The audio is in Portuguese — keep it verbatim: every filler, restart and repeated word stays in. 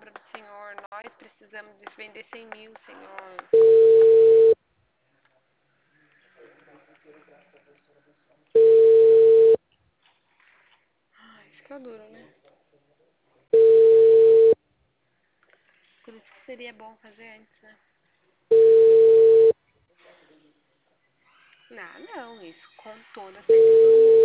obra do Senhor. Nós precisamos vender cem mil, Senhor. Ah, isso que é duro, né? Por isso que seria bom fazer antes, né? Não, não, isso com toda certeza.